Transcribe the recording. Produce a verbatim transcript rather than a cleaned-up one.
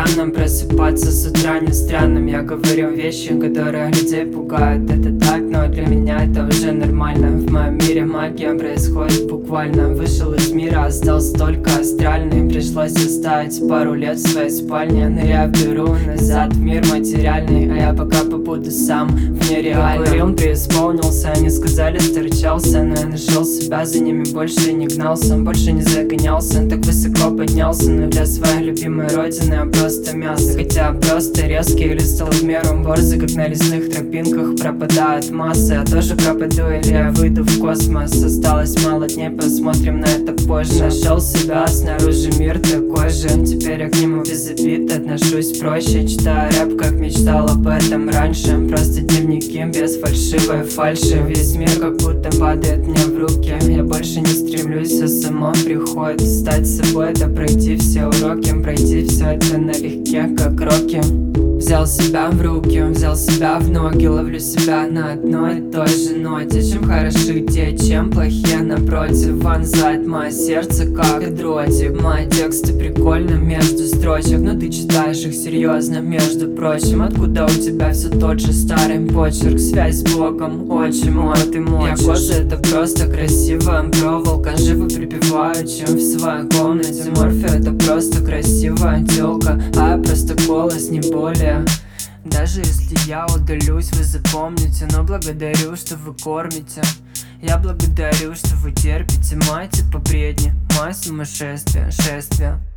странным просыпаться с утра не странным. Я говорю вещи, которые людей пугают. Это так, но для меня это уже нормально. В моем мире магия происходит буквально. Вышел из мира, остался только астральный. Пришлось оставить пару лет в своей спальне. Но я беру назад в мир материальный, а я пока побуду сам в нереальном. Говорил, преисполнился, они сказали, сторчался, но я нашел себя, за ними больше не гнался. Больше не загонялся, так высоко поднялся. Но для своей любимой родины я просто мясо. Хотя просто резкий или стал в меру борзый, как на лесных тропинках пропадают массы. Я тоже пропаду или я выйду в космос. Осталось мало дней, посмотрим на это позже. Нашел себя, снаружи мир такой же. Теперь я к нему без обид отношусь проще. Читаю рэп, как мечтал об этом раньше. Просто дневники без фальшивой фальши. Весь мир как будто падает мне в руки. Я больше не стремлюсь, все само приходит. Стать собой, это пройти все уроки. Пройти все это налегке, как роки. Взял себя в руки, взял себя в ноги. Ловлю себя на одной и той же ноте. Чем хороши те, чем плохие напротив. Вонзает мое сердце, как и дротик. Мои тексты прикольно между строчек, но ты читаешь их серьезно, между прочим. Откуда у тебя все тот же старый почерк? Связь с Богом, отчим, а ты мочишь. Я кожа, это просто красиво. Проволока, живо припеваю, чем в своей комнате. Морфия, это просто красивая телка, а я просто голос, не более. Даже если я удалюсь, вы запомните. Но благодарю, что вы кормите. Я благодарю, что вы терпите. Мать по бредни, мое сумасшествие, шествие.